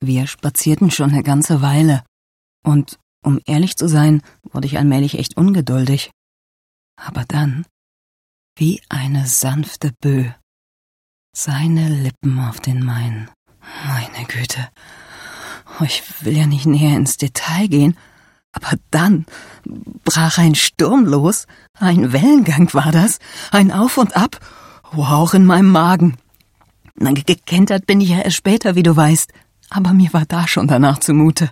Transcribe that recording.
Wir spazierten schon eine ganze Weile. Und um ehrlich zu sein, wurde ich allmählich echt ungeduldig. Aber dann, wie eine sanfte Böe, seine Lippen auf den meinen. Meine Güte. Ich will ja nicht näher ins Detail gehen, aber dann brach ein Sturm los. Ein Wellengang war das, ein Auf und Ab, auch in meinem Magen. Gekentert bin ich ja erst später, wie du weißt, aber mir war da schon danach zumute.